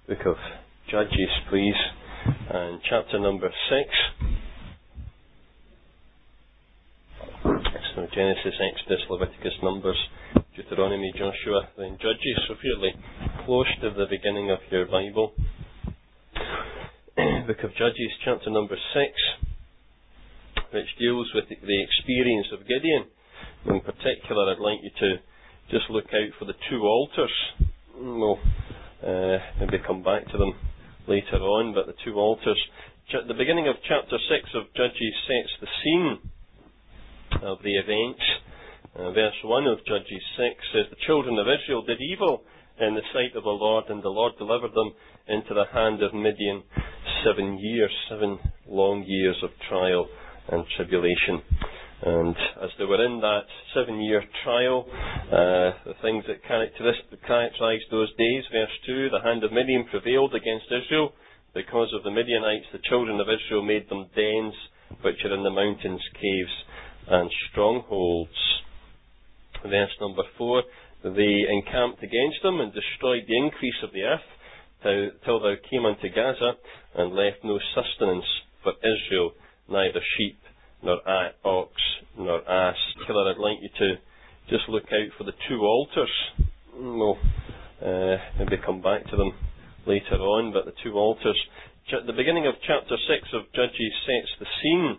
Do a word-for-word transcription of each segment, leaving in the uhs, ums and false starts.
Book of Judges, please, and chapter number six. So Genesis, Exodus, Leviticus, Numbers, Deuteronomy, Joshua, then Judges, so fairly close to the beginning of your Bible. Book of Judges, chapter number six, which deals with the experience of Gideon. In particular, I'd like you to just look out for the two altars. We'll uh, maybe come back to them later on, but the two altars. Ch- the beginning of chapter six of Judges sets the scene of the events. Uh, verse one of Judges six says, "The children of Israel did evil in the sight of the Lord, and the Lord delivered them into the hand of Midian seven years, seven long years of trial and tribulation." And as they were in that seven-year trial, uh, the things that characterised those days, verse two, "The hand of Midian prevailed against Israel. Because of the Midianites, the children of Israel made them dens, which are in the mountains, caves, and strongholds." Verse number four, "They encamped against them and destroyed the increase of the earth till thou came unto Gaza, and left no sustenance for Israel, neither sheep, nor ox, nor ass." Killer, I'd like you to just look out for the two altars. We'll uh, maybe come back to them later on, but the two altars. Ch- the beginning of chapter six of Judges sets the scene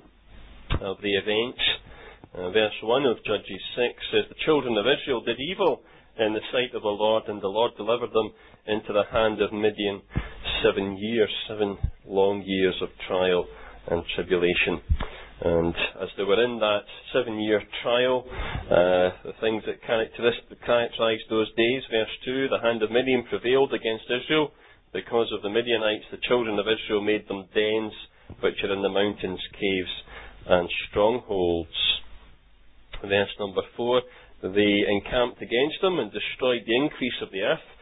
of the events. Uh, verse one of Judges six says, "The children of Israel did evil in the sight of the Lord, and the Lord delivered them into the hand of Midian seven years, seven long years of trial and tribulation." And as they were in that seven-year trial, uh, the things that characterised those days, verse two, "The hand of Midian prevailed against Israel. Because of the Midianites, the children of Israel made them dens, which are in the mountains, caves, and strongholds." Verse number four, "They encamped against them and destroyed the increase of the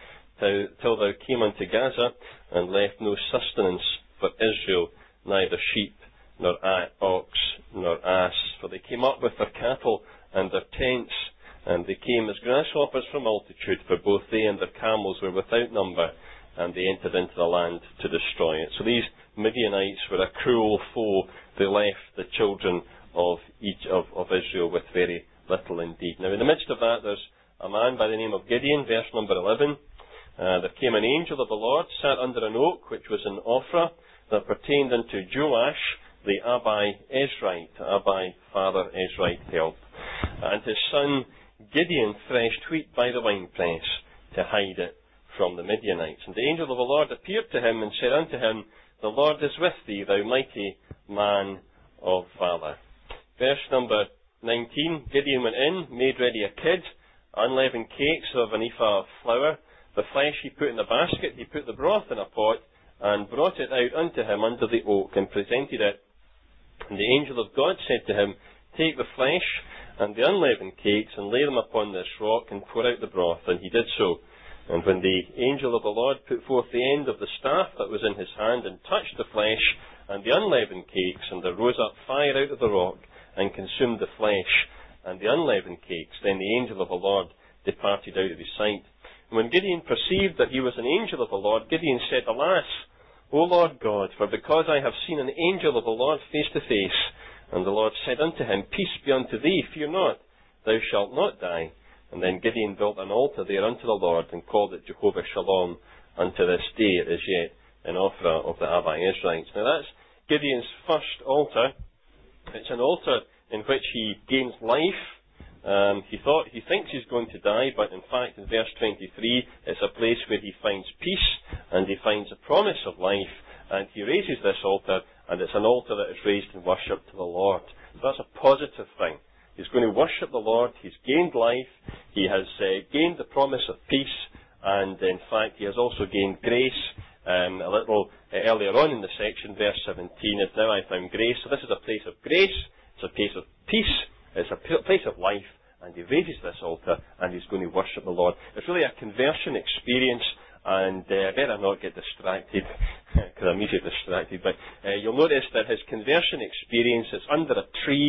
earth till thou came unto Gaza, and left no sustenance for Israel, neither sheep, nor ox, nor ass. For they came up with their cattle and their tents, and they came as grasshoppers for multitude, for both they and their camels were without number, and they entered into the land to destroy it." So these Midianites were a cruel foe. They left the children of each of, of Israel with very little indeed. Now in the midst of that, there's a man by the name of Gideon, verse number eleven. Uh, "there came an angel of the Lord, sat under an oak, which was in Ophrah, that pertained unto Joash, the Abi Ezrite." Abi, father, Ezrite, help. "And his son Gideon threshed wheat by the winepress, to hide it from the Midianites. And the angel of the Lord appeared to him, and said unto him, The Lord is with thee, thou mighty man of valour." Verse number nineteen, "Gideon went in, made ready a kid, unleavened cakes of an ephah of flour. The flesh he put in a basket, he put the broth in a pot, and brought it out unto him under the oak, and presented it. And the angel of God said to him, Take the flesh and the unleavened cakes, and lay them upon this rock, and pour out the broth. And he did so. And when the angel of the Lord put forth the end of the staff that was in his hand, and touched the flesh and the unleavened cakes, and there rose up fire out of the rock, and consumed the flesh and the unleavened cakes, then the angel of the Lord departed out of his sight. And when Gideon perceived that he was an angel of the Lord, Gideon said, Alas, O Lord God, for because I have seen an angel of the Lord face to face. And the Lord said unto him, Peace be unto thee, fear not, thou shalt not die. And then Gideon built an altar there unto the Lord, and called it Jehovah Shalom. Unto this day it is yet in Ophrah of the Abi Ezrites. Now that's Gideon's first altar. It's an altar in which he gains life. Um, he thought he thinks he's going to die, but in fact in verse twenty-three it's a place where he finds peace and he finds a promise of life, and he raises this altar, and it's an altar that is raised in worship to the Lord. So that's a positive thing. He's going to worship the Lord. He's gained life. He has uh, gained the promise of peace, and in fact he has also gained grace. Um, a little uh, earlier on in the section, verse seventeen, "If now I found grace." So this is a place of grace. It's a place of peace. It's a place of life. And he raises this altar, and he's going to worship the Lord. It's really a conversion experience, and uh, I better not get distracted, because I'm easily distracted. But uh, you'll notice that his conversion experience is under a tree.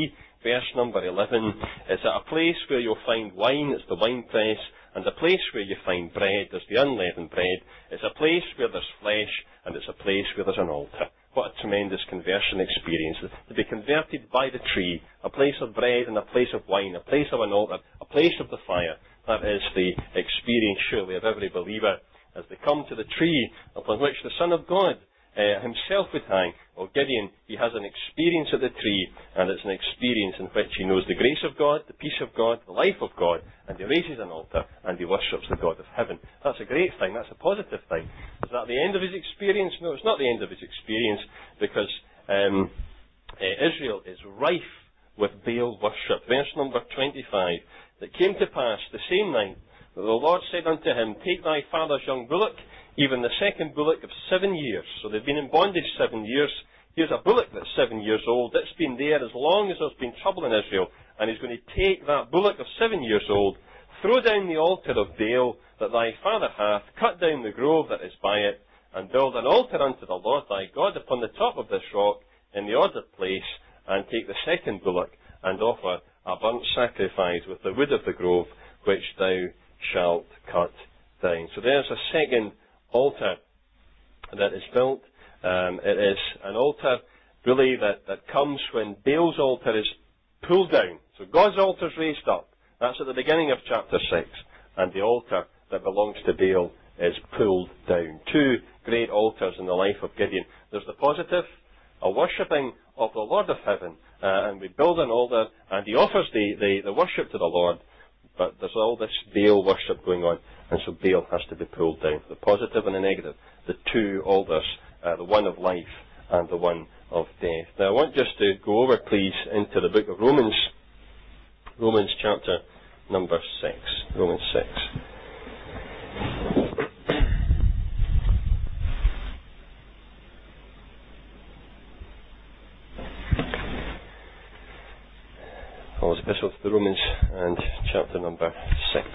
verse number eleven. It's at a place where you'll find wine, it's the winepress, and a place where you find bread, there's the unleavened bread. It's a place where there's flesh, and it's a place where there's an altar. What a tremendous conversion experience. To be converted by the tree, a place of bread and a place of wine, a place of an altar, a place of the fire. That is the experience, surely, of every believer as they come to the tree upon which the Son of God uh, himself would hang. Well, Gideon, he has an experience at the tree, and it's an experience in which he knows the grace of God, the peace of God, the life of God, and he raises an altar, and he worships the God of heaven. That's a great thing. That's a positive thing. Is that the end of his experience? No, it's not the end of his experience, because um, uh, Israel is rife with Baal worship. Verse number twenty-five. It came to pass the same night that the Lord said unto him, Take thy father's young bullock, even the second bullock of seven years. So they've been in bondage seven years. Here's a bullock that's seven years old. It's been there as long as there's been trouble in Israel. And he's going to take that bullock of seven years old, throw down the altar of Baal that thy father hath, cut down the grove that is by it, and build an altar unto the Lord thy God upon the top of this rock in the ordered place, and take the second bullock, and offer a burnt sacrifice with the wood of the grove, which thou shalt cut down. So there's a second altar that is built. Um, it is an altar, really, that, that comes when Baal's altar is pulled down. So God's altar is raised up. That's at the beginning of chapter six. And the altar that belongs to Baal is pulled down. Two great altars in the life of Gideon. There's the positive, a worshipping of the Lord of heaven. Uh, and we build an altar, and he offers the, the, the worship to the Lord. But there's all this Baal worship going on, and so Baal has to be pulled down. The positive and the negative, the two altars, uh, the one of life and the one of death. Now I want just to go over, please, into the book of Romans, Romans chapter number six, Romans six. Paul's epistle to the Romans, and chapter number six.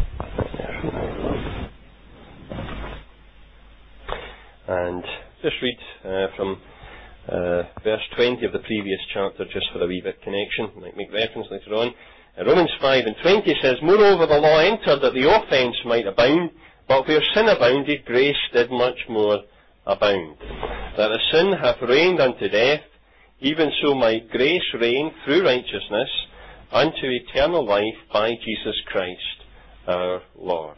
And just read uh, from uh, verse twenty of the previous chapter, just for a wee bit connection. I might make reference later on. Uh, Romans five and twenty says, Moreover the law entered that the offence might abound, but where sin abounded, grace did much more abound. That as sin hath reigned unto death, even so might grace reign through righteousness unto eternal life by Jesus Christ our Lord.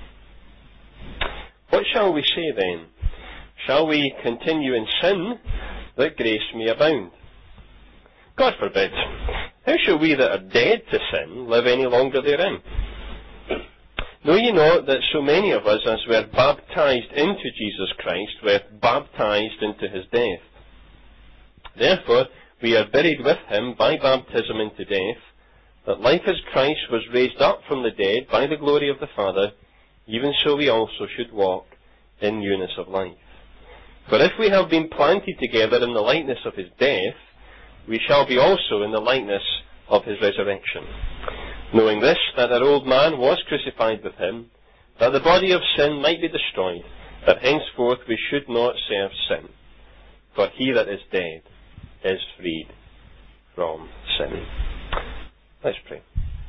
What shall we say then? Shall we continue in sin that grace may abound? God forbid. How shall we that are dead to sin live any longer therein? Know ye not that so many of us as were baptized into Jesus Christ were baptized into his death? Therefore we are buried with him by baptism into death, that like as Christ was raised up from the dead by the glory of the Father, even so we also should walk in newness of life. For if we have been planted together in the likeness of his death, we shall be also in the likeness of his resurrection. Knowing this, that our old man was crucified with him, that the body of sin might be destroyed, that henceforth we should not serve sin. For he that is dead is freed from sin. Let's pray.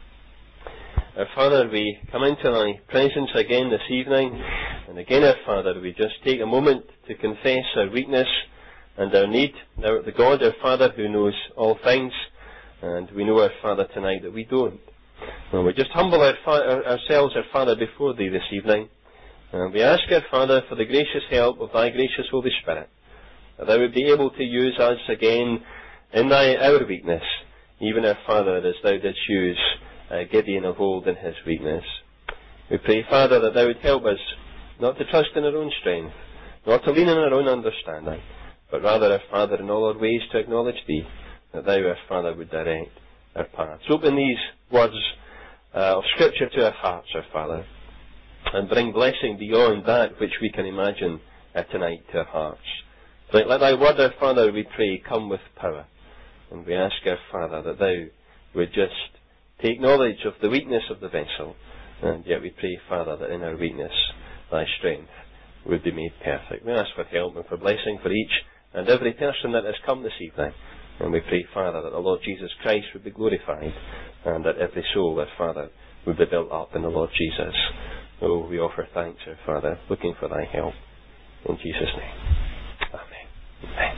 Our Father, we come into thy presence again this evening, and again, our Father, we just take a moment to confess our weakness and our need. Now, the God, our Father, who knows all things, and we know, our Father, tonight that we don't. And we just humble our fa- our, ourselves, our Father, before thee this evening, and we ask, our Father, for the gracious help of thy gracious Holy Spirit, that thou would be able to use us again in thy our weakness, even, our Father, as thou didst use uh, Gideon of old in his weakness. We pray, Father, that thou would help us not to trust in our own strength, not to lean on our own understanding, but rather, our Father, in all our ways to acknowledge thee, that thou, our Father, would direct our paths. Open these words uh, of Scripture to our hearts, our Father, and bring blessing beyond that which we can imagine uh, tonight to our hearts. Let, let thy word, our Father, we pray, come with power. And we ask, our Father, that thou would just take knowledge of the weakness of the vessel. And yet we pray, Father, that in our weakness thy strength would be made perfect. We ask for help and for blessing for each and every person that has come this evening. And we pray, Father, that the Lord Jesus Christ would be glorified, and that every soul, our Father, would be built up in the Lord Jesus. Oh, we offer thanks, our Father, looking for thy help. In Jesus' name. Amen. Amen.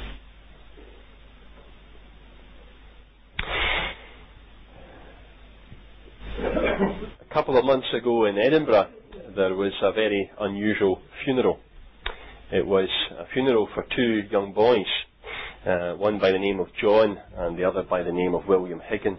A couple of months ago in Edinburgh, there was a very unusual funeral. It was a funeral for two young boys, uh, one by the name of John and the other by the name of William Higgins.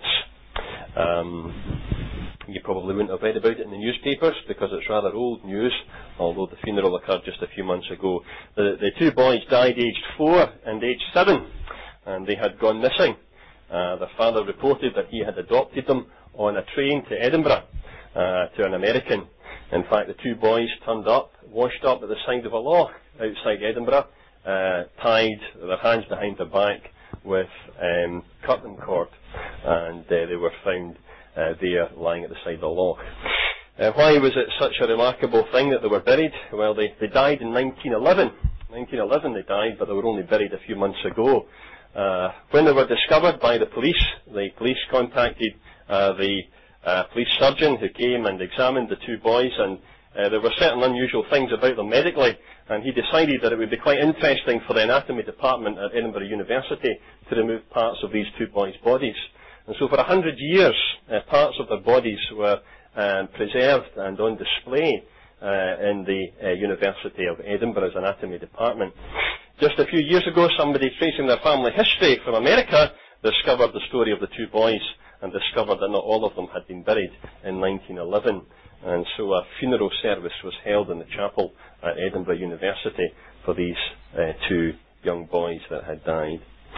Um, you probably wouldn't have read about it in the newspapers because it's rather old news, although the funeral occurred just a few months ago. The, the two boys died aged four and aged seven, and they had gone missing. Uh, their father reported that he had adopted them on a train to Edinburgh, uh, to an American. In fact, the two boys turned up, washed up at the side of a loch outside Edinburgh, uh, tied their hands behind their back with um, curtain cord, and uh, they were found uh, there lying at the side of the loch. Uh, why was it such a remarkable thing that they were buried? Well, they, they died in nineteen eleven. nineteen eleven they died, but they were only buried a few months ago. Uh, when they were discovered by the police, the police contacted uh, the uh, police surgeon who came and examined the two boys, and uh, there were certain unusual things about them medically, and he decided that it would be quite interesting for the anatomy department at Edinburgh University to remove parts of these two boys' bodies. And so for a hundred years, uh, parts of their bodies were um, preserved and on display uh, in the uh, University of Edinburgh's anatomy department. Just a few years ago, somebody tracing their family history from America discovered the story of the two boys and discovered that not all of them had been buried in nineteen eleven. And so a funeral service was held in the chapel at Edinburgh University for these uh, two young boys that had died.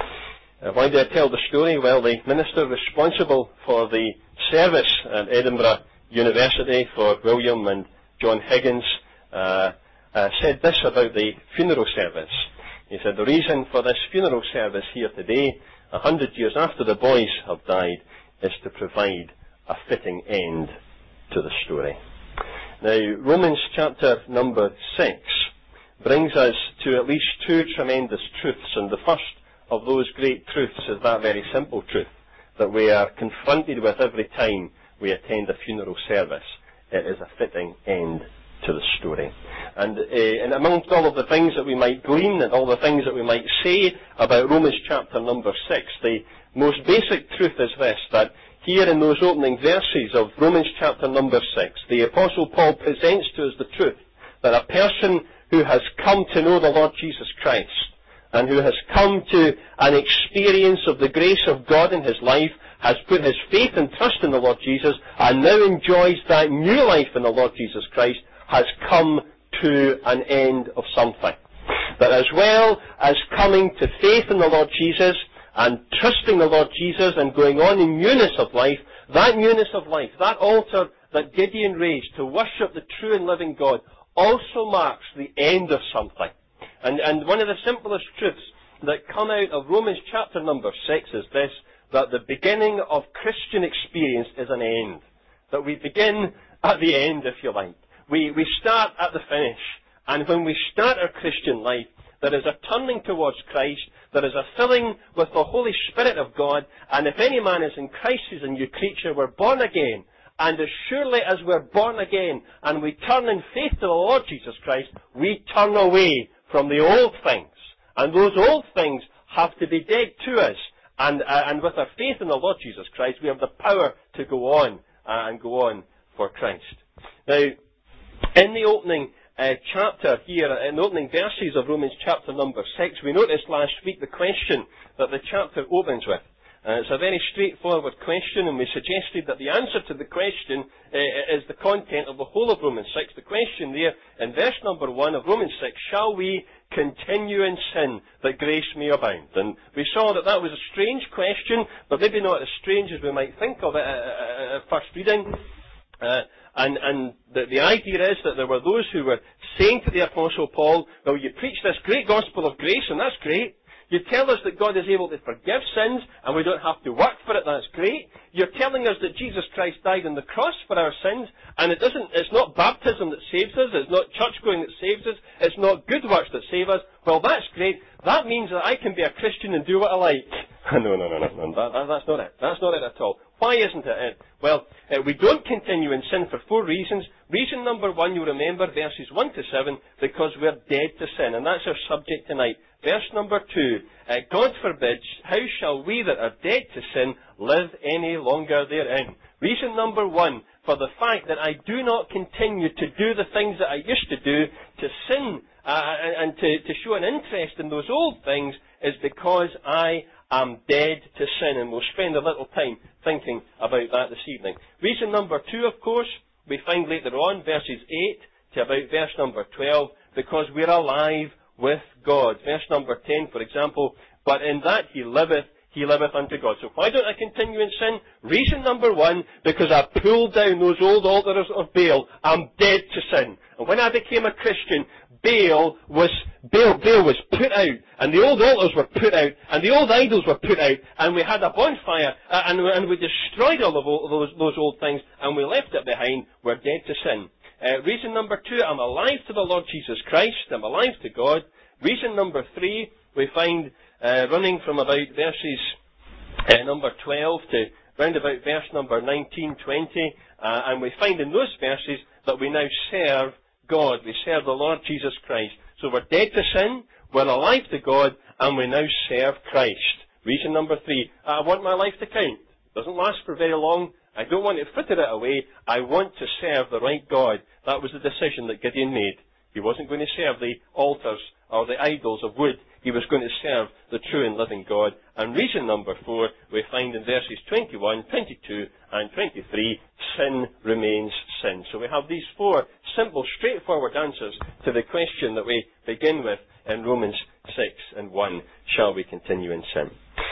Uh, why do I tell the story? Well, the minister responsible for the service at Edinburgh University for William and John Higgins uh, uh, said this about the funeral service. He said, the reason for this funeral service here today, a hundred years after the boys have died, is to provide a fitting end to the story. Now, Romans chapter number six brings us to at least two tremendous truths, and the first of those great truths is that very simple truth that we are confronted with every time we attend a funeral service. It is a fitting end to the story. And, uh, and amongst all of the things that we might glean and all the things that we might say about Romans chapter number six, the most basic truth is this, that here in those opening verses of Romans chapter number six, the Apostle Paul presents to us the truth that a person who has come to know the Lord Jesus Christ and who has come to an experience of the grace of God in his life, has put his faith and trust in the Lord Jesus, and now enjoys that new life in the Lord Jesus Christ, has come to an end of something. That as well as coming to faith in the Lord Jesus and trusting the Lord Jesus and going on in newness of life, that newness of life, that altar that Gideon raised to worship the true and living God, also marks the end of something. And, and one of the simplest truths that come out of Romans chapter number six is this, that the beginning of Christian experience is an end. That we begin at the end, if you like. We, we start at the finish. And when we start our Christian life, there is a turning towards Christ, there is a filling with the Holy Spirit of God, and if any man is in Christ, he is a new creature. We're born again. And as surely as we're born again and we turn in faith to the Lord Jesus Christ, we turn away from the old things. And those old things have to be dead to us. And, uh, and with our faith in the Lord Jesus Christ, we have the power to go on uh, and go on for Christ. Now, in the opening uh, chapter here, in the opening verses of Romans chapter number six, we noticed last week the question that the chapter opens with. Uh, it's a very straightforward question, and we suggested that the answer to the question uh, is the content of the whole of Romans six. The question there in verse number one of Romans six, shall we continue in sin that grace may abound? And we saw that that was a strange question, but maybe not as strange as we might think of it at first reading. Uh, and and the, the idea is that there were those who were saying to the Apostle Paul, well, you preach this great gospel of grace, and that's great. You tell us that God is able to forgive sins and we don't have to work for it, that's great. You're telling us that Jesus Christ died on the cross for our sins, and it doesn't, it's not baptism that saves us, it's not church going that saves us, it's not good works that save us. Well, that's great. That means that I can be a Christian and do what I like. No, no, no, no, no. That, that, that's not it. That's not it at all. Why isn't it it? Well, uh, we don't continue in sin for four reasons. Reason number one, you'll remember, verses one to seven, because we're dead to sin. And that's our subject tonight. Verse number two, uh, God forbids, how shall we that are dead to sin live any longer therein? Reason number one, for the fact that I do not continue to do the things that I used to do, to sin, uh, and to, to show an interest in those old things, is because I am dead to sin. And we'll spend a little time thinking about that this evening. Reason number two, of course, we find later on, verses eight to about verse number twelve, because we're alive with God. Verse number ten, for example, but in that he liveth, he liveth unto God. So why don't I continue in sin? Reason number one, because I pulled down those old altars of Baal. I'm dead to sin. And when I became a Christian, Baal was, Baal, Baal was put out, and the old altars were put out, and the old idols were put out, and we had a bonfire, uh, and, and we destroyed all of all those, those old things, and we left it behind. We're dead to sin. Uh, reason number two, I'm alive to the Lord Jesus Christ. I'm alive to God. Reason number three, we find uh, running from about verses uh, number twelve to round about verse number nineteen, twenty, uh, and we find in those verses that we now serve God. We serve the Lord Jesus Christ. So we're dead to sin, we're alive to God, and we now serve Christ. Reason number three, I want my life to count. It doesn't last for very long. I don't want to fritter it away. I want to serve the right God. That was the decision that Gideon made. He wasn't going to serve the altars or the idols of wood. He was going to serve the true and living God. And reason number four, we find in verses twenty-one, twenty-two, and twenty-three, sin remains sin. So we have these four simple, straightforward answers to the question that we begin with in Romans six and one. Shall we continue in sin?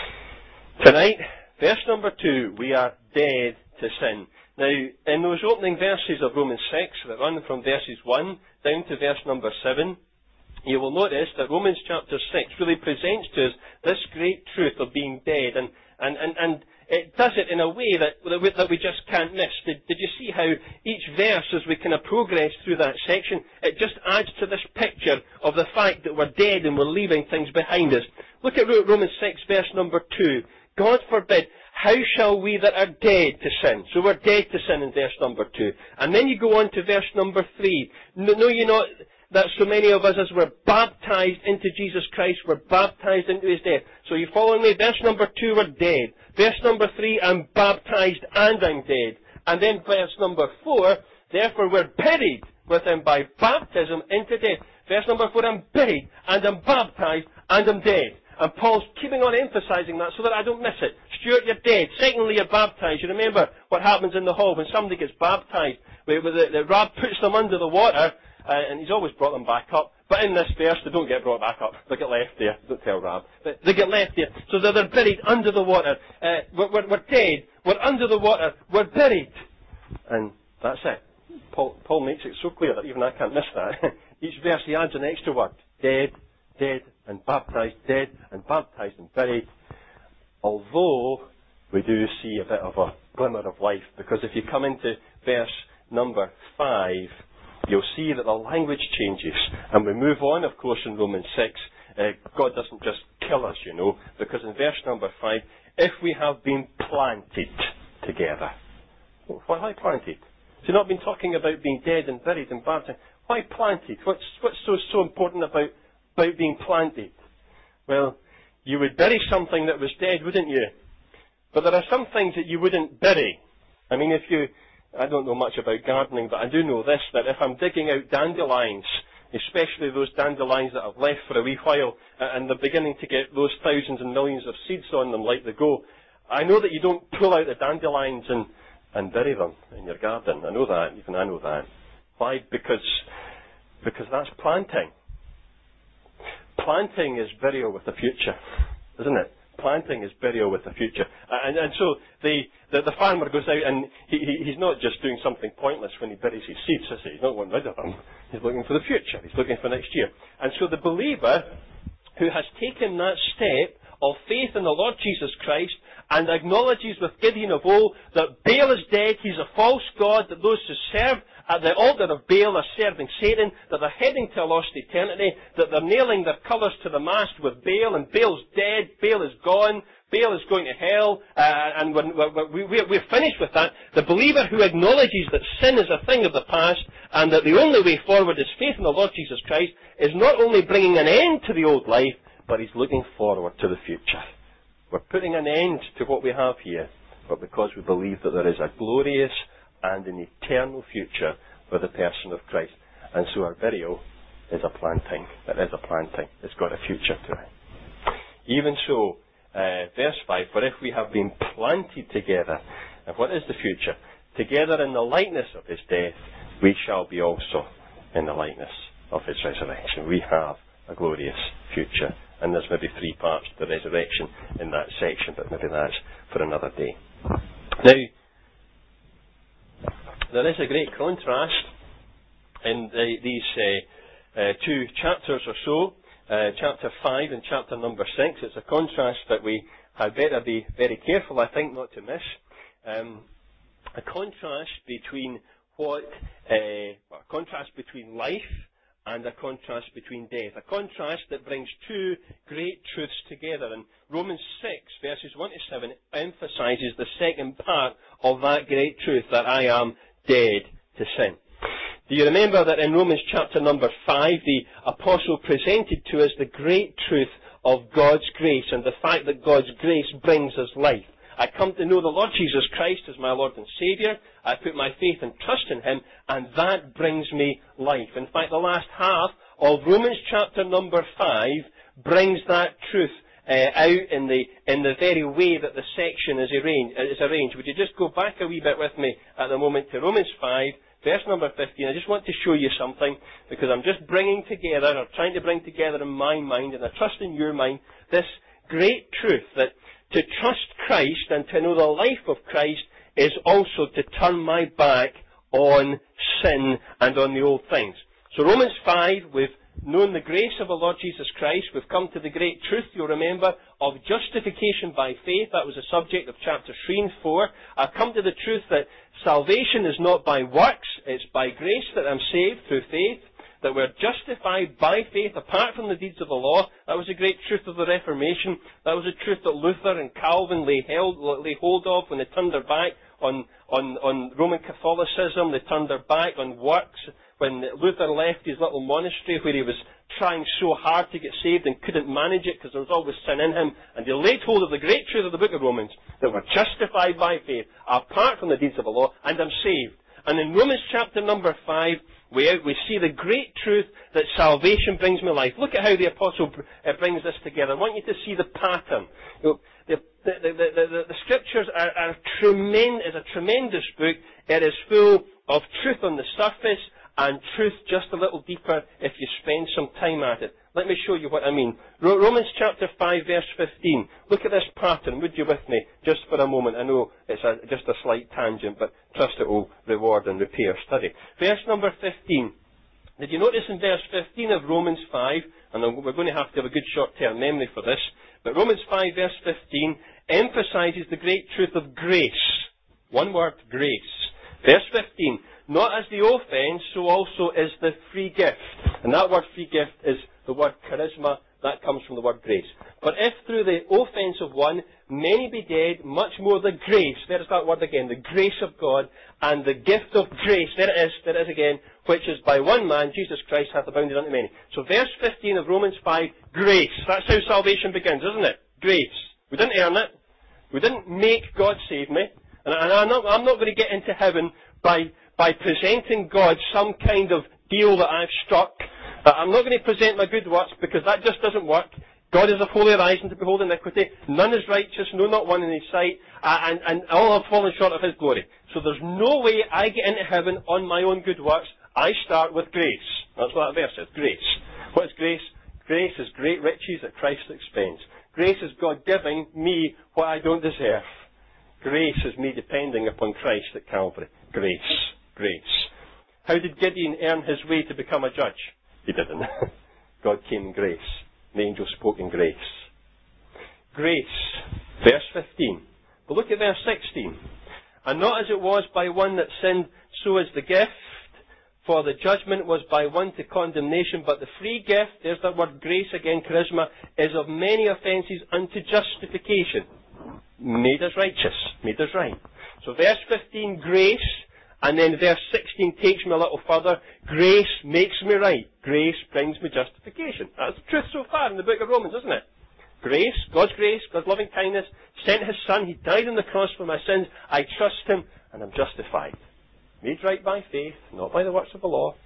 Tonight, verse number two, we are dead to sin. Now, in those opening verses of Romans six, that run from verses one down to verse number seven, you will notice that Romans chapter six really presents to us this great truth of being dead, and, and, and, and it does it in a way that, that, we, that we just can't miss. Did, did you see how each verse, as we kind of progress through that section, it just adds to this picture of the fact that we're dead and we're leaving things behind us. Look at Romans six, verse number two. God forbid, how shall we that are dead to sin? So we're dead to sin in verse number two. And then you go on to verse number three. Know ye not that so many of us, as we're baptized into Jesus Christ, we're baptized into his death. So you following me? Verse number two, we're dead. Verse number three, I'm baptized and I'm dead. And then verse number four, therefore we're buried with him by baptism into death. Verse number four, I'm buried and I'm baptized and I'm dead. And Paul's keeping on emphasizing that so that I don't miss it. Stuart, you're dead. Secondly, you're baptized. You remember what happens in the hall when somebody gets baptized, where the, the rab puts them under the water, uh, and he's always brought them back up. But in this verse, they don't get brought back up. They get left there. Don't tell Rab. But they get left there. So they're, they're buried under the water. Uh, we're, we're, we're dead. We're under the water. We're buried. And that's it. Paul, Paul makes it so clear that even I can't miss that. Each verse he adds an extra word. Dead, dead, and baptized, dead, and baptized, and buried. Although we do see a bit of a glimmer of life, because if you come into verse number five, you'll see that the language changes. And we move on, of course, in Romans six. Uh, God doesn't just kill us, you know, because in verse number five, if we have been planted together. Why, why planted? Has he not been talking about being dead and buried and baptized? Why planted? What's, what's so, so important about about being planted? Well, you would bury something that was dead, wouldn't you? But there are some things that you wouldn't bury. I mean, if you, I don't know much about gardening, but I do know this, that if I'm digging out dandelions, especially those dandelions that I've left for a wee while, and they're beginning to get those thousands and millions of seeds on them like they go, I know that you don't pull out the dandelions and, and bury them in your garden. I know that, even I know that. Why? Because, because that's planting. Planting is burial with the future, isn't it? Planting is burial with the future. And, and so the, the, the farmer goes out and he, he, he's not just doing something pointless when he buries his seeds, is he? He's not wanting rid of them. He's looking for the future. He's looking for next year. And so the believer who has taken that step of faith in the Lord Jesus Christ, and acknowledges with Gideon of old that Baal is dead, he's a false god, that those who serve at the altar of Baal are serving Satan, that they're heading to a lost eternity, that they're nailing their colours to the mast with Baal, and Baal's dead, Baal is gone, Baal is going to hell, uh, and we're, we're, we're, we're finished with that. The believer who acknowledges that sin is a thing of the past, and that the only way forward is faith in the Lord Jesus Christ, is not only bringing an end to the old life, but he's looking forward to the future. We're putting an end to what we have here, but because we believe that there is a glorious and an eternal future with the person of Christ. And so our burial is a planting. It is a planting. It's got a future to it. Even so, uh, verse five, for if we have been planted together, and what is the future? Together in the likeness of his death, we shall be also in the likeness of his resurrection. We have a glorious future. And there's maybe three parts to the resurrection in that section, but maybe that's for another day. Now, there is a great contrast in the, these uh, uh, two chapters or so, uh, chapter five and chapter number six. It's a contrast that we had better be very careful, I think, not to miss. Um, a contrast between what, uh, a contrast between life and a contrast between death. A contrast that brings two great truths together. And Romans six, verses one to seven, emphasizes the second part of that great truth, that I am dead to sin. Do you remember that in Romans chapter number five, the apostle presented to us the great truth of God's grace and the fact that God's grace brings us life? I come to know the Lord Jesus Christ as my Lord and Saviour. I put my faith and trust in Him, and that brings me life. In fact, the last half of Romans chapter number five brings that truth uh, out in the in the very way that the section is arranged, is arranged. Would you just go back a wee bit with me at the moment to Romans five, verse number fifteen. I just want to show you something, because I'm just bringing together, or trying to bring together in my mind, and I trust in your mind, this great truth that to trust Christ and to know the life of Christ is also to turn my back on sin and on the old things. So Romans five, we've known the grace of the Lord Jesus Christ. We've come to the great truth, you'll remember, of justification by faith. That was the subject of chapters three and four. I've come to the truth that salvation is not by works, it's by grace that I'm saved through faith. That we're justified by faith apart from the deeds of the law. That was a great truth of the Reformation. That was a truth that Luther and Calvin lay, held, lay hold of when they turned their back on, on, on Roman Catholicism. They turned their back on works. When Luther left his little monastery where he was trying so hard to get saved and couldn't manage it because there was always sin in him, and he laid hold of the great truth of the book of Romans, that we're justified by faith apart from the deeds of the law, and I'm saved. And in Romans chapter number five, we, we see the great truth that salvation brings me life. Look at how the apostle brings this together. I want you to see the pattern. You know, the, the, the, the, the scriptures are, are tremendous, is a tremendous book. It is full of truth on the surface and truth just a little deeper if you spend some time at it. Let me show you what I mean. Romans chapter five, verse fifteen. Look at this pattern, would you, with me, just for a moment. I know it's a, just a slight tangent, but trust it will reward and repay our study. Verse number fifteen. Did you notice in verse fifteen of Romans five, and we're going to have to have a good short-term memory for this, but Romans five, verse fifteen, emphasizes the great truth of grace. One word, grace. Verse fifteen. Not as the offense, so also is the free gift. And that word free gift is the word charisma. That comes from the word grace. But if through the offense of one, many be dead, much more the grace, there is that word again, the grace of God, and the gift of grace, there it is, there it is again, which is by one man, Jesus Christ, hath abounded unto many. So verse fifteen of Romans five, grace. That's how salvation begins, isn't it? Grace. We didn't earn it. We didn't make God save me. And I'm not, I'm not going to get into heaven by by presenting God some kind of deal that I've struck. Uh, I'm not going to present my good works because that just doesn't work. God is of holy horizon to behold iniquity. None is righteous, no, not one in His sight. Uh, and, and all have fallen short of His glory. So there's no way I get into heaven on my own good works. I start with grace. That's what that verse says, grace. What is grace? Grace is great riches at Christ's expense. Grace is God giving me what I don't deserve. Grace is me depending upon Christ at Calvary. Grace. Grace. How did Gideon earn his way to become a judge? He didn't. God came in grace. The angel spoke in grace. grace. Verse fifteen. But look at verse sixteen. And not as it was by one that sinned, so is the gift. For the judgment was by one to condemnation, but the free gift, there's that word grace again, charisma, is of many offences unto justification. Made us righteous, made us right. So verse fifteen, grace, and then verse sixteen takes me a little further. Grace makes me right. Grace brings me justification. That's the truth so far in the book of Romans, isn't it? Grace, God's grace, God's loving kindness, sent His Son, He died on the cross for my sins, I trust Him, and I'm justified. Made right by faith, not by the works of the law.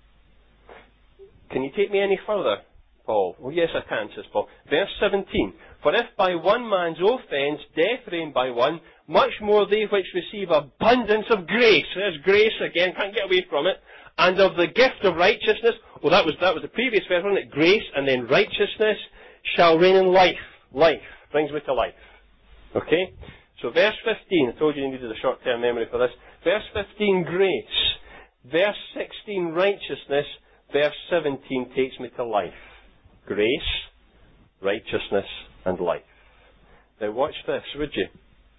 Can you take me any further, Paul? Oh yes, I can, says Paul. Verse seventeen. For if by one man's offence death reigned by one, much more they which receive abundance of grace. There's grace again, can't get away from it. And of the gift of righteousness, well that was, that was the previous verse, wasn't it? Grace and then righteousness shall reign in life. Life. Brings me to life. Okay? So verse fifteen, I told you you needed a short-term memory for this. Verse fifteen, grace. Verse sixteen, righteousness. Verse seventeen takes me to life. Grace, righteousness, and life. Now watch this, would you?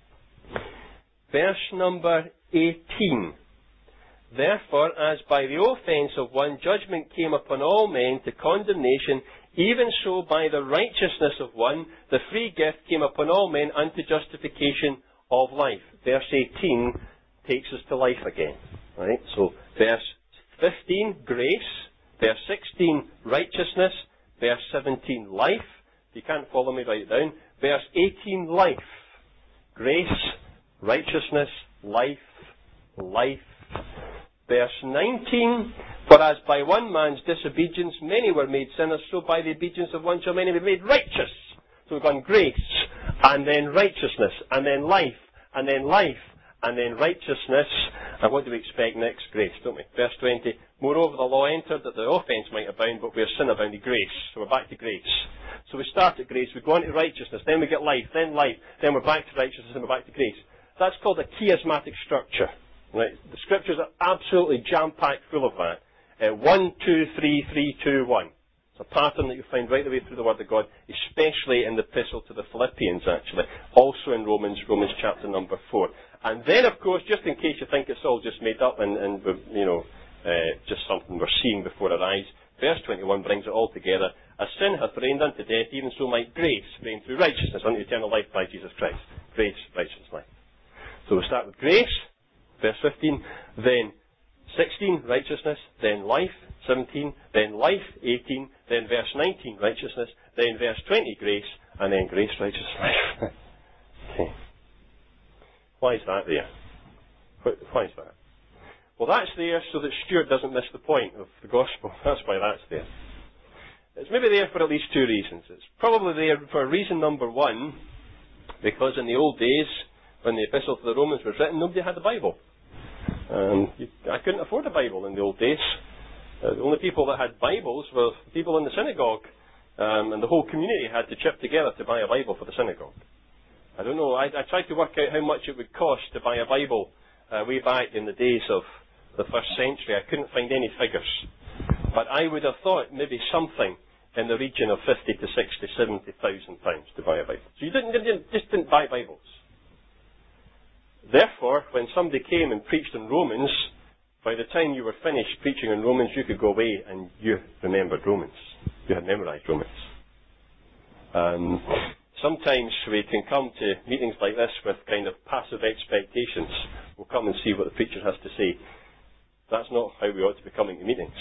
Verse number eighteen. Therefore, as by the offence of one judgment came upon all men to condemnation, even so by the righteousness of one, the free gift came upon all men unto justification of life. Verse eighteen takes us to life again. Right? So, verse fifteen, grace. Verse sixteen, righteousness. Verse seventeen, life. If you can't follow me, write it down. Verse eighteen, life. Grace, righteousness, life, life. Verse nineteen, for as by one man's disobedience many were made sinners, so by the obedience of one shall many be made righteous. So we've gone grace, and then righteousness, and then life, and then life, and then righteousness. And what do we expect next? Grace, don't we? Verse twenty, moreover the law entered that the offence might abound, but where sin abounded, grace. So we're back to grace. So we start at grace, we go on to righteousness, then we get life, then life, then we're back to righteousness, and we're back to grace. That's called a chiasmatic structure. Right? The scriptures are absolutely jam-packed full of that. Uh, one, two, three, three, two, one. It's a pattern that you find right the way through the Word of God, especially in the epistle to the Philippians, actually. Also in Romans, Romans chapter number four. And then, of course, just in case you think it's all just made up and, and you know, uh, just something we're seeing before our eyes, verse twenty-one brings it all together. As sin hath reigned unto death, even so might grace reign through righteousness unto eternal life by Jesus Christ. Grace, righteousness, life. So we start with grace. Verse fifteen, then sixteen, righteousness, then life, seventeen, then life, eighteen, then verse nineteen, righteousness, then verse twenty, grace, and then grace, righteousness, life. Okay. Why is that there? Why is that? Well, that's there so that Stuart doesn't miss the point of the gospel. That's why that's there. It's maybe there for at least two reasons. It's probably there for reason number one, because in the old days, when the epistle to the Romans was written, nobody had a Bible. Um, you, I couldn't afford a Bible in the old days. Uh, the only people that had Bibles were people in the synagogue, um, and the whole community had to chip together to buy a Bible for the synagogue. I don't know, I, I tried to work out how much it would cost to buy a Bible uh, way back in the days of the first century. I couldn't find any figures. But I would have thought maybe something in the region of fifty to sixty, seventy thousand pounds to buy a Bible. So you didn't, didn't, just didn't buy Bibles. Therefore, when somebody came and preached in Romans, by the time you were finished preaching in Romans, you could go away and you remembered Romans. You had memorized Romans. Um, sometimes we can come to meetings like this with kind of passive expectations. We'll come and see what the preacher has to say. That's not how we ought to be coming to meetings.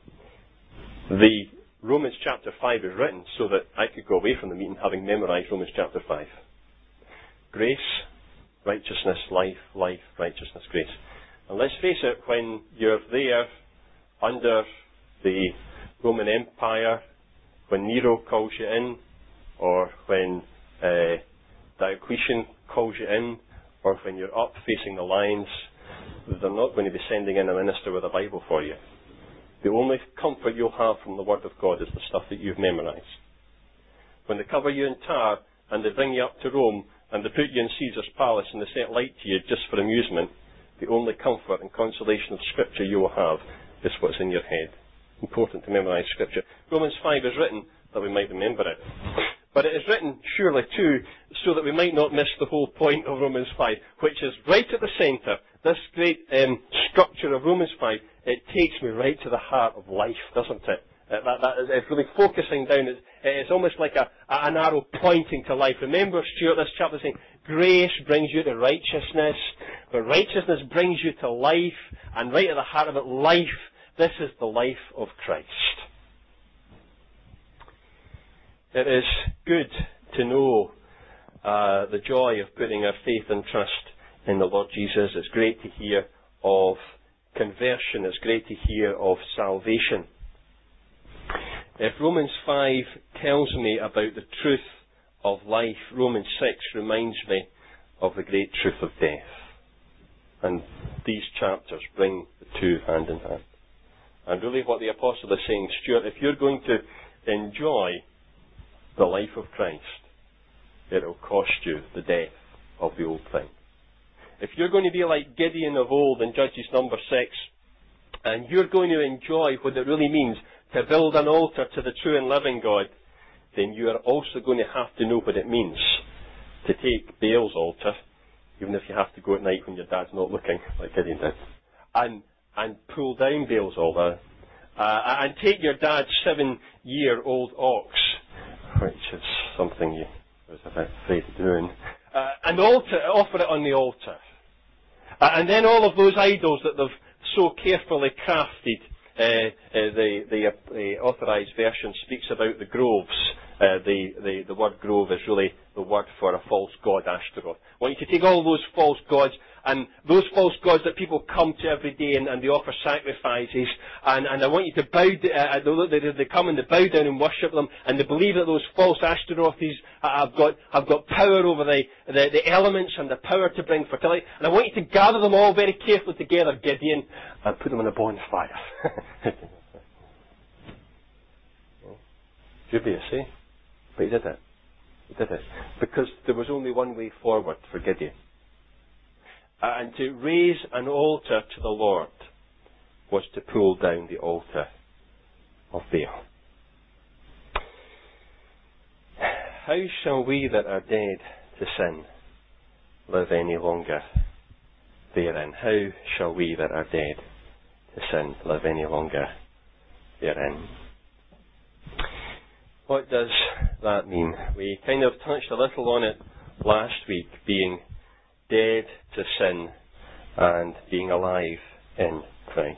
The Romans chapter five is written so that I could go away from the meeting having memorized Romans chapter five. Grace, righteousness, life, life, righteousness, grace. And let's face it, when you're there under the Roman Empire, when Nero calls you in, or when uh, Diocletian calls you in, or when you're up facing the lions, they're not going to be sending in a minister with a Bible for you. The only comfort you'll have from the Word of God is the stuff that you've memorized. When they cover you in tar and they bring you up to Rome and they put you in Caesar's palace and they set light to you just for amusement, the only comfort and consolation of Scripture you will have is what's in your head. Important to memorize Scripture. Romans five is written that we might remember it. But it is written, surely, too, so that we might not miss the whole point of Romans five, which is right at the centre. This great um, structure of Romans five, it takes me right to the heart of life, doesn't it? Uh, that, that is, it's really focusing down. It's, it's almost like a, a, an arrow pointing to life. Remember, Stuart, this chapter is saying, grace brings you to righteousness, but righteousness brings you to life, and right at the heart of it, life. This is the life of Christ. It is good to know uh, the joy of putting our faith and trust in the Lord Jesus. It's great to hear of conversion. It's great to hear of salvation. If Romans five tells me about the truth of life, Romans six reminds me of the great truth of death. And these chapters bring the two hand in hand. And really what the apostle is saying, Stuart, if you're going to enjoy the life of Christ, it will cost you the death of the old thing. If you're going to be like Gideon of old in Judges number six, and you're going to enjoy what it really means to build an altar to the true and living God, then you are also going to have to know what it means to take Baal's altar, even if you have to go at night when your dad's not looking, like Gideon did, and, and pull down Baal's altar, uh, and take your dad's seven-year-old ox, which is something you was a bit afraid of doing, uh, and altar, offer it on the altar. Uh, and then all of those idols that they've so carefully crafted. Uh, uh, the the, uh, the authorised version speaks about the groves. Uh, the, the, the word grove is really the word for a false god, Ashtaroth. I want you to take all those false gods, and those false gods that people come to every day and, and they offer sacrifices, and, and I want you to bow, uh, they, they come and they bow down and worship them, and they believe that those false Ashtaroths have got, have got power over the, the, the elements and the power to bring fertility. And I want you to gather them all very carefully together, Gideon, and put them in a bonfire. Dubious, eh? But he did it. He did it. Because there was only one way forward for Gideon. Uh, and to raise an altar to the Lord was to pull down the altar of Baal. How shall we that are dead to sin live any longer therein? How shall we that are dead to sin live any longer therein? What does that mean? We kind of touched a little on it last week, being dead to sin and being alive in Christ.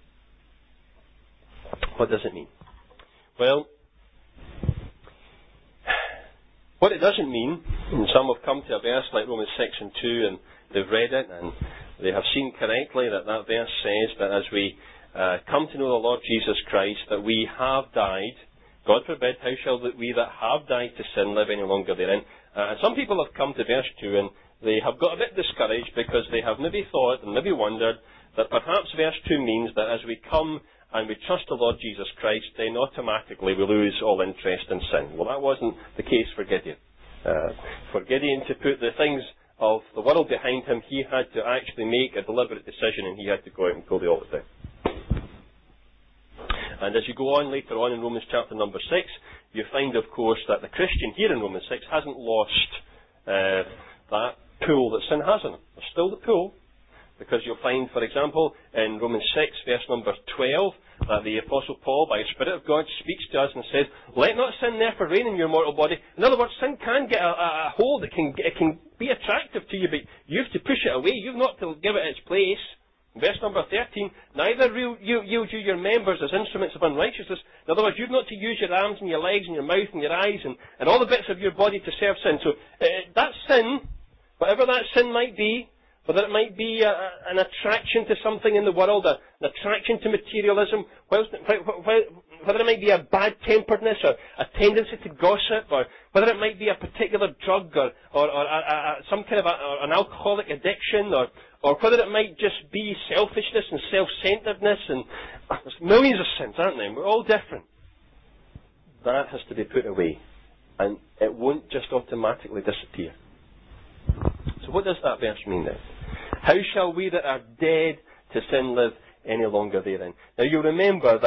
What does it mean? Well, what it doesn't mean, and some have come to a verse like Romans six and two and they've read it and they have seen correctly that that verse says that as we uh, come to know the Lord Jesus Christ, that we have died. God forbid, how shall we that have died to sin live any longer therein? Uh, and some people have come to verse two and they have got a bit discouraged because they have maybe thought and maybe wondered that perhaps verse two means that as we come and we trust the Lord Jesus Christ, then automatically we lose all interest in sin. Well, that wasn't the case for Gideon. Uh, for Gideon to put the things of the world behind him, he had to actually make a deliberate decision and he had to go out and pull the altar down. And as you go on later on in Romans chapter number six, you find, of course, that the Christian here in Romans six hasn't lost uh, that pull that sin has in him. There's still the pull, because you'll find, for example, in Romans six, verse number twelve, that the Apostle Paul, by the Spirit of God, speaks to us and says, let not sin therefore reign in your mortal body. In other words, sin can get a, a, a hold, it can, it can be attractive to you, but you have to push it away. You've not to give it its place. Verse number thirteen, neither yield you your members as instruments of unrighteousness. In other words, you've not to use your arms and your legs and your mouth and your eyes and, and all the bits of your body to serve sin. So uh, that sin, whatever that sin might be, whether it might be a, an attraction to something in the world, a, an attraction to materialism, whether it might be a bad-temperedness or a tendency to gossip, or whether it might be a particular drug or, or, or a, a, some kind of a, or an alcoholic addiction, or, or whether it might just be selfishness and self-centeredness, and there's millions of sins, aren't there? We're all different. That has to be put away, and it won't just automatically disappear. So what does that verse mean then? How shall we that are dead to sin live any longer therein? Now you'll remember that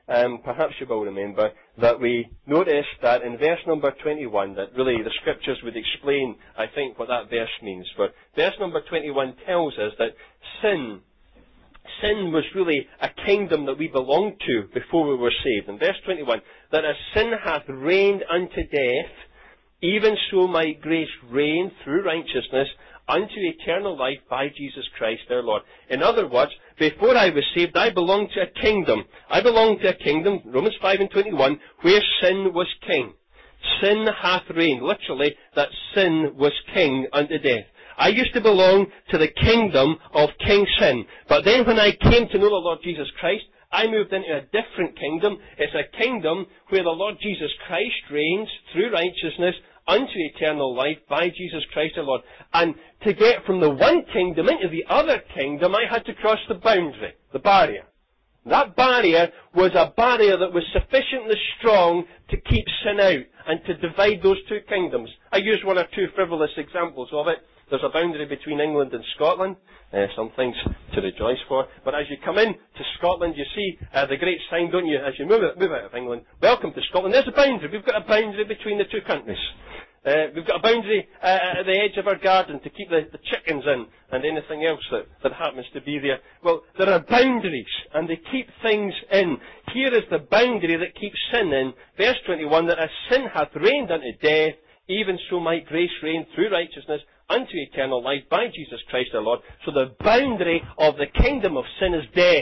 um, perhaps you will remember, that we noticed that in verse number twenty-one, that really the scriptures would explain, I think, what that verse means. For verse number twenty-one tells us that sin, sin was really a kingdom that we belonged to before we were saved. In verse twenty-one, that as sin hath reigned unto death, even so might grace reign through righteousness unto eternal life by Jesus Christ our Lord. In other words, before I was saved, I belonged to a kingdom. I belonged to a kingdom, Romans five and twenty-one, where sin was king. Sin hath reigned. Literally, that sin was king unto death. I used to belong to the kingdom of King Sin. But then when I came to know the Lord Jesus Christ, I moved into a different kingdom. It's a kingdom where the Lord Jesus Christ reigns through righteousness unto eternal life by Jesus Christ our Lord. And to get from the one kingdom into the other kingdom, I had to cross the boundary, the barrier. That barrier was a barrier that was sufficiently strong to keep sin out and to divide those two kingdoms. I use one or two frivolous examples of it. There's a boundary between England and Scotland. Uh, some things to rejoice for. But as you come in to Scotland, you see uh, the great sign, don't you, as you move, move out of England, welcome to Scotland. There's a boundary. We've got a boundary between the two countries. Uh, we've got a boundary uh, at the edge of our garden to keep the, the chickens in and anything else that, that happens to be there. Well, there are boundaries, and they keep things in. Here is the boundary that keeps sin in. Verse twenty-one, that as sin hath reigned unto death, even so might grace reign through righteousness unto eternal life by Jesus Christ our Lord. So the boundary of the kingdom of sin is death.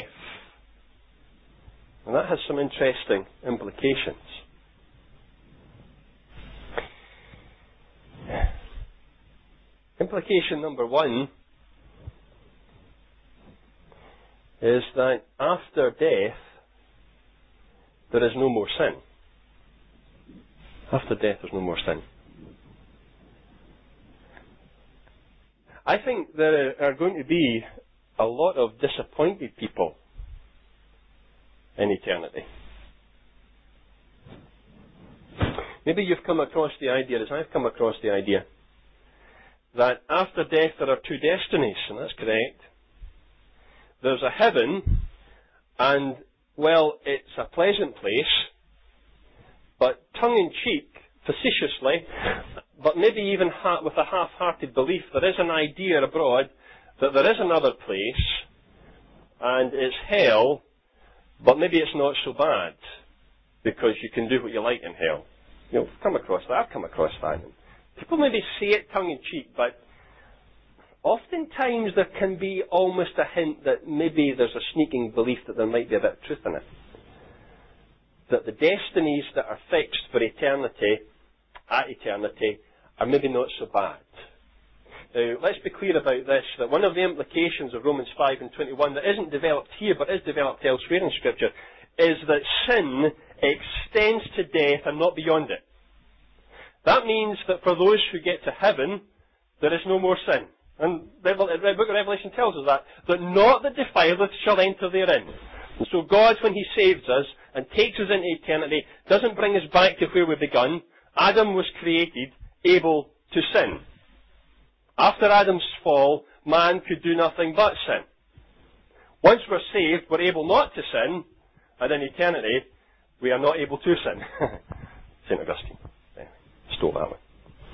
And that has some interesting implications. Implication number one is that after death, there is no more sin. After death, there's no more sin. I think there are going to be a lot of disappointed people in eternity. Maybe you've come across the idea, as I've come across the idea, that after death there are two destinies, and that's correct. There's a heaven, and, well, it's a pleasant place, but tongue-in-cheek, facetiously, but maybe even ha- with a half-hearted belief, there is an idea abroad that there is another place, and it's hell, but maybe it's not so bad, because you can do what you like in hell. You know, come across that. I've come across that. People maybe say it tongue-in-cheek, but oftentimes there can be almost a hint that maybe there's a sneaking belief that there might be a bit of truth in it. That the destinies that are fixed for eternity, at eternity, are maybe not so bad. Now, let's be clear about this, that one of the implications of Romans five and twenty-one that isn't developed here, but is developed elsewhere in Scripture, is that sin extends to death and not beyond it. That means that for those who get to heaven, there is no more sin. And the book of Revelation tells us that, that naught that defileth shall enter therein. And so God, when He saves us and takes us into eternity, doesn't bring us back to where we begun. Adam was created able to sin. After Adam's fall, man could do nothing but sin. Once we're saved, we're able not to sin, and in eternity, we are not able to sin. Saint Augustine. Anyway, stole that one.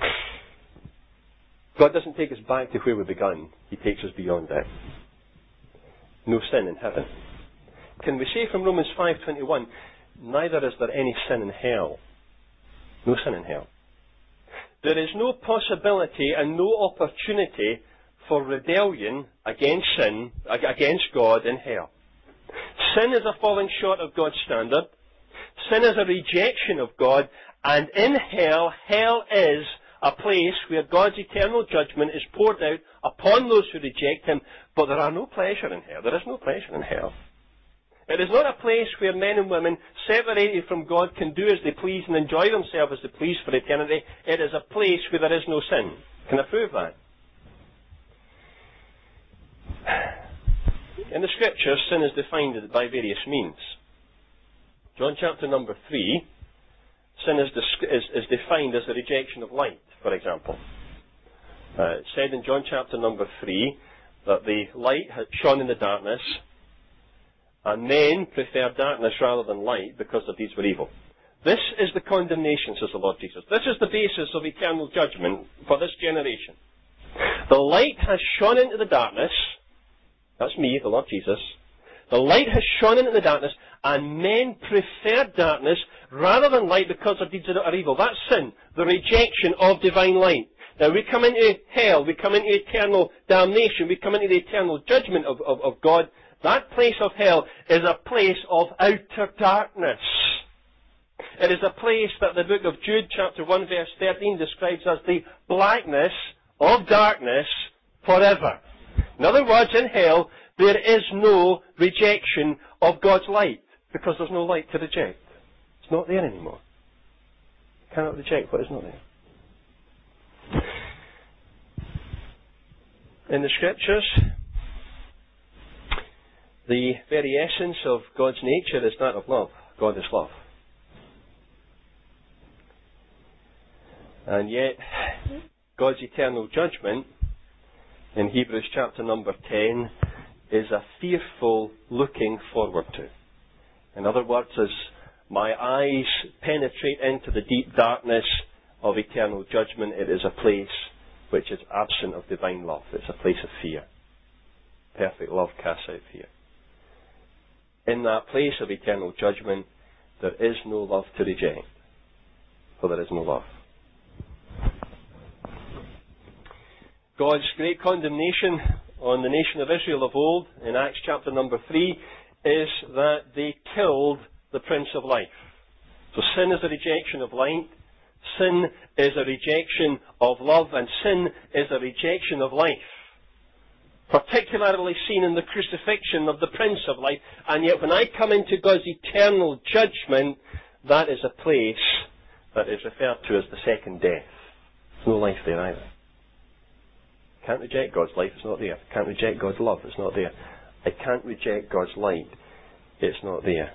God doesn't take us back to where we begun. He takes us beyond that. No sin in heaven. Can we say from Romans five twenty-one, neither is there any sin in hell. No sin in hell. There is no possibility and no opportunity for rebellion against sin, against God in hell. Sin is a falling short of God's standard. Sin is a rejection of God. And in hell, hell is a place where God's eternal judgment is poured out upon those who reject Him. But there are no pleasure in hell. There is no pleasure in hell. It is not a place where men and women separated from God can do as they please and enjoy themselves as they please for eternity. It is a place where there is no sin. Can I prove that? In the Scriptures, sin is defined by various means. John chapter number three, sin is, is, is defined as the rejection of light, for example. Uh, it said in John chapter number three that the light had shone in the darkness, And men preferred darkness rather than light because their deeds were evil. This is the condemnation, says the Lord Jesus. This is the basis of eternal judgment for this generation. The light has shone into the darkness. That's me, the Lord Jesus. The light has shone into the darkness, and men preferred darkness rather than light because their deeds are evil. That's sin, the rejection of divine light. Now we come into hell, we come into eternal damnation, we come into the eternal judgment of, of, of God. That place of hell is a place of outer darkness. It is a place that the book of Jude, chapter one, verse thirteen, describes as the blackness of darkness forever. In other words, in hell, there is no rejection of God's light, because there's no light to reject. It's not there anymore. You cannot reject what is not there. In the Scriptures, the very essence of God's nature is that of love. God is love. And yet, God's eternal judgment in Hebrews chapter number ten is a fearful looking forward to. In other words, as my eyes penetrate into the deep darkness of eternal judgment, it is a place which is absent of divine love. It's a place of fear. Perfect love casts out fear. In that place of eternal judgment, there is no love to reject, for there is no love. God's great condemnation on the nation of Israel of old, in Acts chapter number three, is that they killed the Prince of Life. So sin is a rejection of light, sin is a rejection of love, and sin is a rejection of life. Particularly seen in the crucifixion of the Prince of Life, and yet when I come into God's eternal judgment, that is a place that is referred to as the second death. There's no life there either. Can't reject God's life, it's not there. Can't reject God's love, it's not there. I can't reject God's light, it's not there.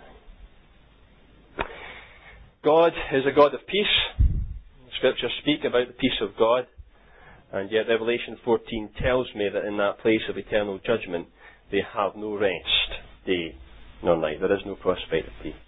God is a God of peace. Scriptures speak about the peace of God, and yet Revelation fourteen tells me that in that place of eternal judgment, they have no rest, day nor night. There is no prospect of peace.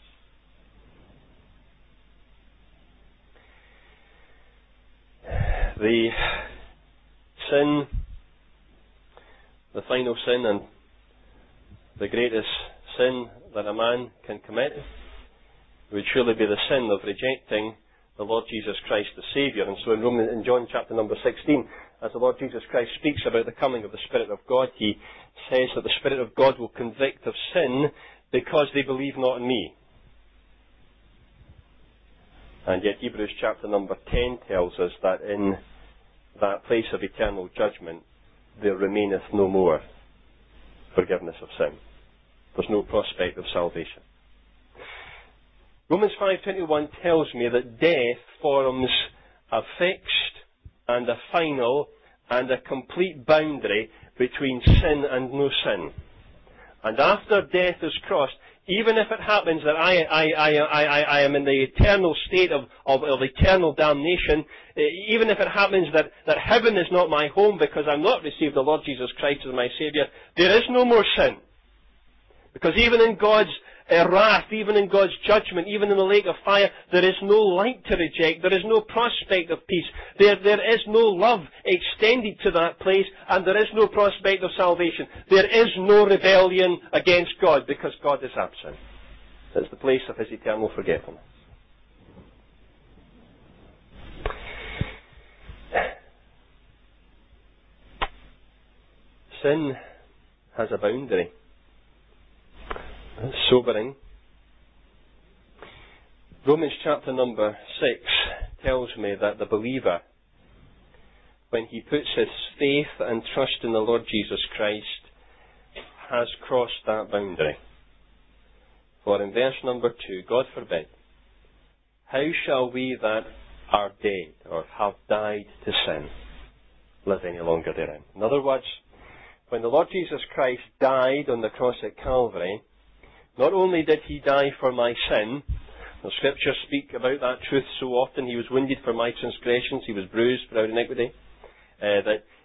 The sin, the final sin and the greatest sin that a man can commit would surely be the sin of rejecting the Lord Jesus Christ the Saviour. And so in Roman, in John chapter number sixteen, as the Lord Jesus Christ speaks about the coming of the Spirit of God, he says that the Spirit of God will convict of sin because they believe not in me. And yet Hebrews chapter number ten tells us that in that place of eternal judgment, there remaineth no more forgiveness of sin. There's no prospect of salvation. Romans five twenty-one tells me that death forms a fixed and a final and a complete boundary between sin and no sin. And after death is crossed, even if it happens that I, I, I, I, I am in the eternal state of, of, of eternal damnation, even if it happens that, that heaven is not my home because I'm not received the Lord Jesus Christ as my Saviour, there is no more sin. Because even in God's uh, wrath, even in God's judgment, even in the lake of fire, there is no light to reject. There is no prospect of peace. There, there is no love extended to that place, and there is no prospect of salvation. There is no rebellion against God, because God is absent. It's the place of His eternal forgetfulness. Sin has a boundary. It's sobering. Romans chapter number six tells me that the believer, when he puts his faith and trust in the Lord Jesus Christ, has crossed that boundary. For in verse number two, God forbid, how shall we that are dead or have died to sin live any longer therein? In other words, when the Lord Jesus Christ died on the cross at Calvary, not only did He die for my sin, the Scriptures speak about that truth so often. He was wounded for my transgressions, He was bruised for our iniquity, uh, that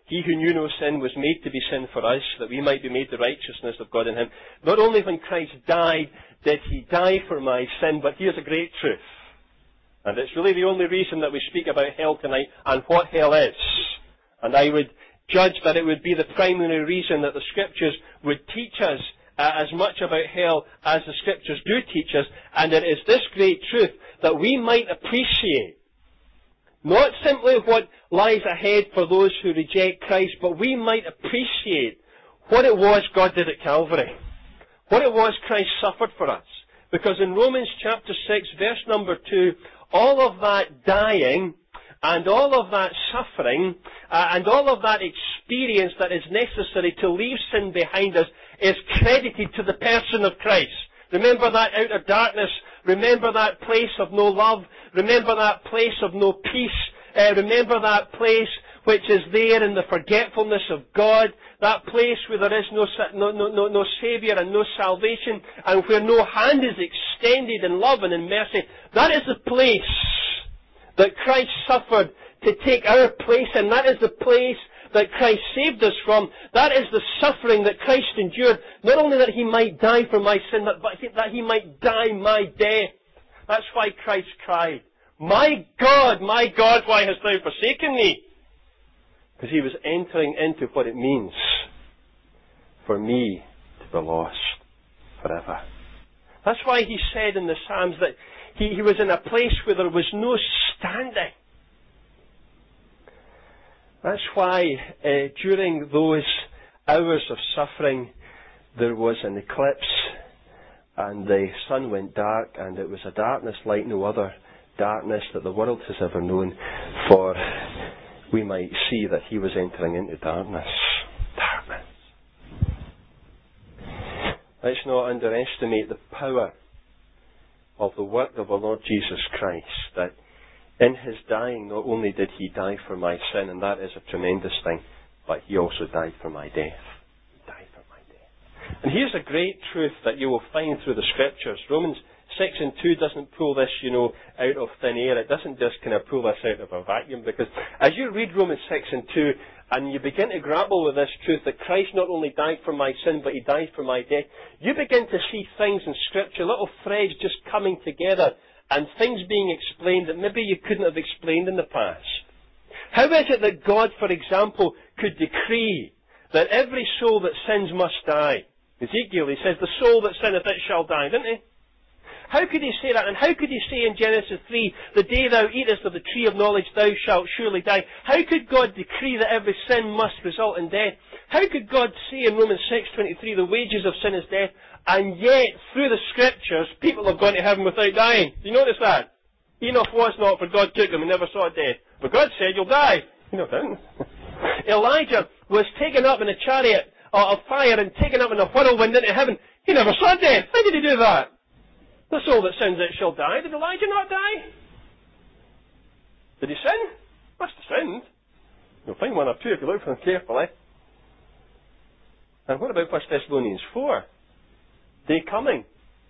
he who knew no sin was made to be sin for us, that we might be made the righteousness of God in him. Not only when Christ died did he die for my sin, but here's a great truth. And it's really the only reason that we speak about hell tonight and what hell is. And I would judge that it would be the primary reason that the Scriptures would teach us uh, as much about hell as the Scriptures do teach us. And it is this great truth that we might appreciate not simply what lies ahead for those who reject Christ, but we might appreciate what it was God did at Calvary. What it was Christ suffered for us. Because in Romans chapter six, verse number two, all of that dying and all of that suffering uh, and all of that experience that is necessary to leave sin behind us is credited to the person of Christ. Remember that outer darkness. Remember that place of no love. Remember that place of no peace. Uh, remember that place which is there in the forgetfulness of God. That place where there is no, no, no, no Saviour and no salvation, and where no hand is extended in love and in mercy. That is the place that Christ suffered to take our place, and that is the place that Christ saved us from. That is the suffering that Christ endured. Not only that he might die for my sin, but that he might die my death. That's why Christ cried, "My God, my God, why hast thou forsaken me?" Because he was entering into what it means for me to be lost forever. That's why he said in the Psalms that he, he was in a place where there was no standing. That's why uh, during those hours of suffering there was an eclipse and the sun went dark, and it was a darkness like no other darkness that the world has ever known, for we might see that he was entering into darkness. Darkness. Let's not underestimate the power of the work of the Lord Jesus Christ, that in his dying, not only did he die for my sin, and that is a tremendous thing, but he also died for my death. He died for my death. And here's a great truth that you will find through the Scriptures. Romans six and two doesn't pull this, you know, out of thin air. It doesn't just kind of pull this out of a vacuum, because as you read Romans six and two, and you begin to grapple with this truth that Christ not only died for my sin, but he died for my death, you begin to see things in Scripture, little threads just coming together, and things being explained that maybe you couldn't have explained in the past. How is it that God, for example, could decree that every soul that sins must die? Ezekiel, he says, the soul that sinneth it shall die, didn't he? How could he say that? And how could he say in Genesis three, the day thou eatest of the tree of knowledge thou shalt surely die? How could God decree that every sin must result in death? How could God say in Romans six twenty-three, the wages of sin is death, and yet through the Scriptures people have gone to heaven without dying? Do you notice that? Enoch was not, for God took him and never saw death. But God said, you'll die. Enoch didn't. Elijah was taken up in a chariot of fire and taken up in a whirlwind into heaven. He never saw death. How did he do that? The soul that sins it shall die. Did Elijah not die? Did he sin? Must have sinned. You'll find one or two if you look for them carefully. And what about First Thessalonians four? Day coming.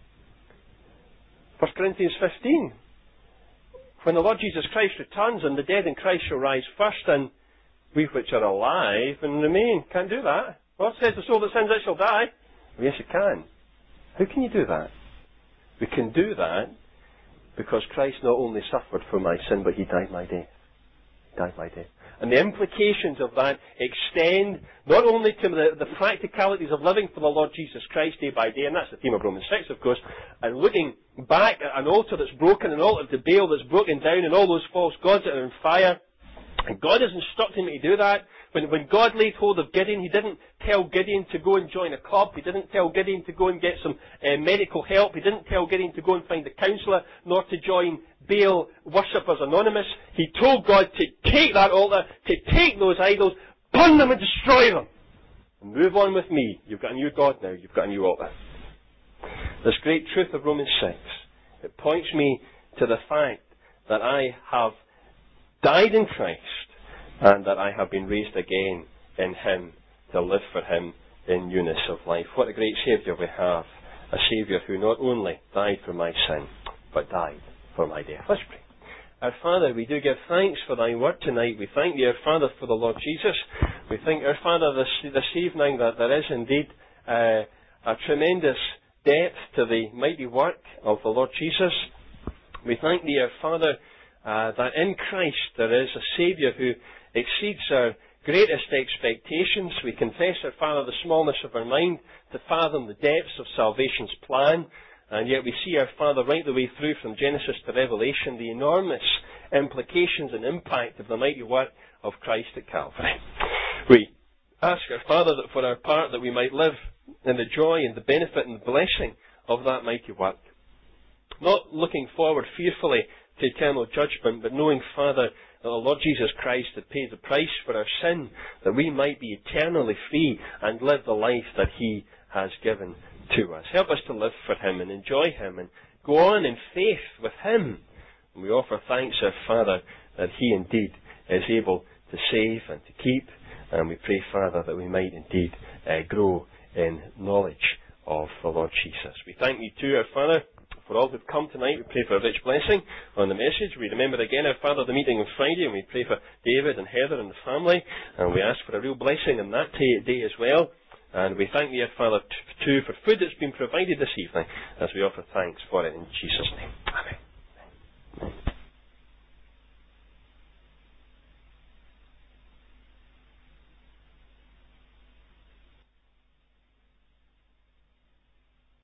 First Corinthians fifteen. When the Lord Jesus Christ returns and the dead in Christ shall rise first, and we which are alive and remain. Can't do that. Well, it says the soul that sins it shall die. Well, yes, it can. How can you do that? We can do that because Christ not only suffered for my sin, but he died my death. He died my death. And the implications of that extend not only to the, the practicalities of living for the Lord Jesus Christ day by day, and that's the theme of Romans six, of course, and looking back at an altar that's broken, an altar to Baal that's broken down, and all those false gods that are on fire. And God is instructing me to do that. When, when God laid hold of Gideon, he didn't tell Gideon to go and join a club. He didn't tell Gideon to go and get some uh, medical help. He didn't tell Gideon to go and find a counsellor, nor to join Baal Worshippers Anonymous. He told God to take that altar, to take those idols, burn them and destroy them. And move on with me. You've got a new God now. You've got a new altar. This great truth of Romans six, it points me to the fact that I have died in Christ, and that I have been raised again in him to live for him in newness of life. What a great Saviour we have. A Saviour who not only died for my sin, but died for my death. Let's pray. our Father, we do give thanks for thy word tonight. We thank thee, our Father, for the Lord Jesus. We thank, our Father, this, this evening that there is indeed uh, a tremendous depth to the mighty work of the Lord Jesus. We thank thee, our Father, uh, that in Christ there is a Saviour who exceeds our greatest expectations. We confess, our Father, the smallness of our mind to fathom the depths of salvation's plan, and yet we see, our Father, right the way through from Genesis to Revelation, the enormous implications and impact of the mighty work of Christ at Calvary. We ask, our Father, that for our part that we might live in the joy and the benefit and the blessing of that mighty work. Not looking forward fearfully to eternal judgment, but knowing, Father, that the Lord Jesus Christ had paid the price for our sin, that we might be eternally free and live the life that He has given to us. Help us to live for Him and enjoy Him and go on in faith with Him. And we offer thanks, our Father, that He indeed is able to save and to keep. And we pray, Father, that we might indeed uh, grow in knowledge of the Lord Jesus. We thank you too, our Father, for all who've come tonight. We pray for a rich blessing on the message. We remember again, our Father, the meeting on Friday, and we pray for David and Heather and the family, and we ask for a real blessing on that day as well. And we thank thee, our Father, too, for food that's been provided this evening, as we offer thanks for it in Jesus' name. Amen.